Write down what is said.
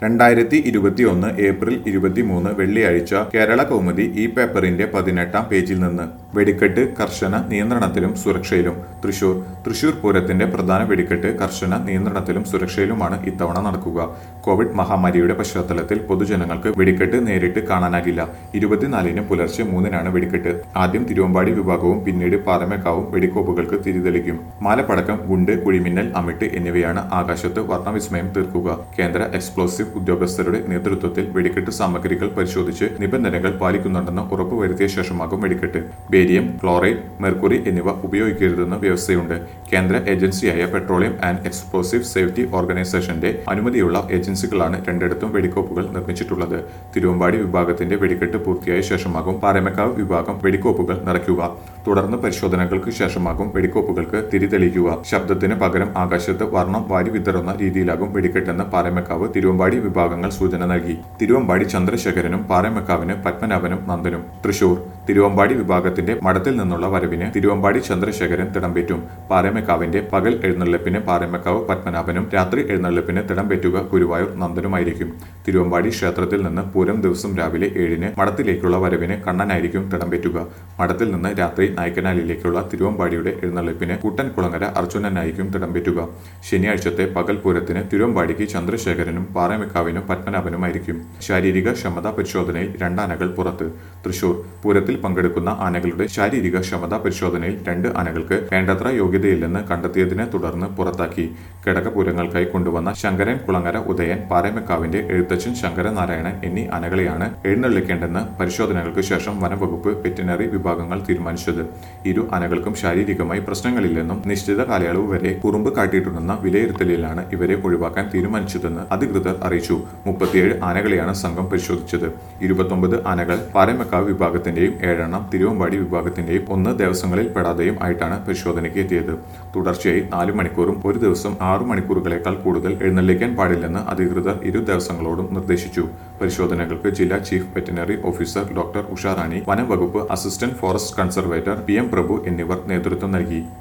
2021 April 23 വെള്ളിയാഴ്ച കേരള കൗമുദി ഈ പേപ്പറിന്റെ 18-ാം പേജിൽ നിന്ന് വെടിക്കെട്ട് കർശന നിയന്ത്രണത്തിലും സുരക്ഷയിലും തൃശൂർ പൂരത്തിന്റെ പ്രധാന വെടിക്കെട്ട് കർശന നിയന്ത്രണത്തിലും സുരക്ഷയിലുമാണ് ഇത്തവണ നടക്കുക. കോവിഡ് മഹാമാരിയുടെ പശ്ചാത്തലത്തിൽ പൊതുജനങ്ങൾക്ക് വെടിക്കെട്ട് നേരിട്ട് കാണാനാകില്ല. 24-ന് പുലർച്ചെ 3-നാണ് വെടിക്കെട്ട്. ആദ്യം തിരുവമ്പാടി വിഭാഗവും പിന്നീട് പാറമേക്കാവും വെടിക്കോപ്പുകൾക്ക് തിരിതെളിക്കും. മാലപ്പടക്കം, ഗുണ്ട്, കുഴിമിന്നൽ, അമിട്ട് എന്നിവയാണ് ആകാശത്ത് വർണ്ണവിസ്മയം തീർക്കുക. കേന്ദ്ര എക്സ്പ്ലോസീവ് ഉദ്യോഗസ്ഥരുടെ നേതൃത്വത്തിൽ വെടിക്കെട്ട് സാമഗ്രികൾ പരിശോധിച്ച് നിബന്ധനകൾ പാലിക്കുന്നുണ്ടെന്ന് ഉറപ്പുവരുത്തിയ ശേഷമാകും വെടിക്കെട്ട്. ബേരിയം, ക്ലോറൈഡ്, മെർക്കുറി എന്നിവ ഉപയോഗിക്കരുതെന്ന് വ്യവസ്ഥയുണ്ട്. കേന്ദ്ര ഏജൻസിയായ പെട്രോളിയം ആൻഡ് എക്സ്പ്ലോസീവ് സേഫ്റ്റി ഓർഗനൈസേഷന്റെ അനുമതിയുള്ള ഏജൻസികളാണ് രണ്ടിടത്തും വെടിക്കോപ്പുകൾ നിർമ്മിച്ചിട്ടുള്ളത്. തിരുവമ്പാടി വിഭാഗത്തിന്റെ വെടിക്കെട്ട് പൂർത്തിയായ ശേഷമാകും പാറമേക്കാവ് വിഭാഗം വെടിക്കോപ്പുകൾ നിറയ്ക്കുക. തുടർന്ന് പരിശോധനകൾക്ക് ശേഷമാകും വെടിക്കോപ്പുകൾക്ക് തിരിതെളിക്കുക. ശബ്ദത്തിന് പകരം ആകാശത്ത് വർണ്ണം വാരി വിതറുന്ന രീതിയിലാകും വെടിക്കെട്ടെന്ന് പാറമേക്കാവ്, തിരുവമ്പാടി വിഭാഗങ്ങൾ സൂചന നൽകി. തിരുവമ്പാടി ചന്ദ്രശേഖരനും പാറമേക്കാവിന് പത്മനാഭനും നന്ദനും. തൃശൂർ തിരുവമ്പാടി വിഭാഗത്തിന്റെ മഠത്തിൽ നിന്നുള്ള വരവിന് തിരുവമ്പാടി ചന്ദ്രശേഖരൻ തിടമ്പേറ്റും. പാറമേക്കാവിന്റെ പകൽ എഴുന്നള്ളിപ്പിന് പാറമേക്കാവ് പത്മനാഭനും രാത്രി എഴുന്നള്ളിപ്പിന് തിടമ്പേറ്റുക ഗുരുവായൂർ നന്ദനുമായിരിക്കും. തിരുവമ്പാടി ക്ഷേത്രത്തിൽ നിന്ന് പൂരം ദിവസം രാവിലെ 7-ന് മഠത്തിലേക്കുള്ള വരവിന് കണ്ണനായിരിക്കും തിടമ്പേറ്റുക. മഠത്തിൽ നിന്ന് രാത്രി നായ്ക്കനാലിലേക്കുള്ള തിരുവമ്പാടിയുടെ എഴുന്നള്ളിപ്പിന് കൂട്ടൻകുളങ്ങര അർജുനനായിരിക്കും തിടമ്പേറ്റുക. ശനിയാഴ്ചത്തെ പകൽ പൂരത്തിന് തിരുവമ്പാടിക്ക് ചന്ദ്രശേഖരനും പാറമേക്കാവിനും പത്മനാഭനുമായിരിക്കും. ശാരീരിക ക്ഷമതാ പരിശോധനയിൽ 2 ആനകൾ പുറത്ത്. തൃശൂർ പൂരത്തിൽ പങ്കെടുക്കുന്ന ആനകളുടെ ശാരീരിക ക്ഷമതാ പരിശോധനയിൽ 2 ആനകൾക്ക് വേണ്ടത്ര യോഗ്യതയില്ലെന്ന് കണ്ടെത്തിയതിനെ തുടർന്ന് പുറത്താക്കി. കിടക്കപൂരങ്ങൾക്കായി കൊണ്ടുവന്ന ശങ്കരൻ കുളങ്ങര ഉദയൻ, പാറമേക്കാവിന്റെ എഴുത്തച്ഛൻ ശങ്കരനാരായണൻ എന്നീ ആനകളെയാണ് എഴുന്നള്ളിക്കേണ്ടെന്ന് പരിശോധനകൾക്ക് ശേഷം വനംവകുപ്പ് വെറ്റിനറി വിഭാഗങ്ങൾ തീരുമാനിച്ചത്. ഇരു ആനകൾക്കും ശാരീരികമായി പ്രശ്നങ്ങളില്ലെന്നും നിശ്ചിത കാലയളവ് വരെ കുറുമ്പ് കാട്ടിയിട്ടുണ്ടെന്ന വിലയിരുത്തലിലാണ് ഇവരെ ഒഴിവാക്കാൻ തീരുമാനിച്ചതെന്ന് അധികൃതർ അറിയിച്ചു. 37 ആനകളെയാണ് സംഘം പരിശോധിച്ചത്. 29 ആനകൾ പാറമേക്കാവ് വിഭാഗത്തിന്റെയും 7 തിരുവമ്പാടി വിഭാഗത്തിന്റെയും 1 ദിവസങ്ങളിൽ പെടാതെയും ആയിട്ടാണ് പരിശോധനയ്ക്ക് എത്തിയത്. തുടർച്ചയായി 4 മണിക്കൂറും ഒരു ദിവസം 6 മണിക്കൂറുകളേക്കാൾ കൂടുതൽ എഴുന്നള്ളിക്കാൻ പാടില്ലെന്ന് അധികൃതർ ഇരു ദിവസങ്ങളോടും നിർദ്ദേശിച്ചു. പരിശോധനകൾക്ക് ജില്ലാ chief veterinary officer doctor Usharani, വനം വകുപ്പ് assistant forest conservator PM Prabhu എന്നിവർ നേതൃത്വം നൽകി.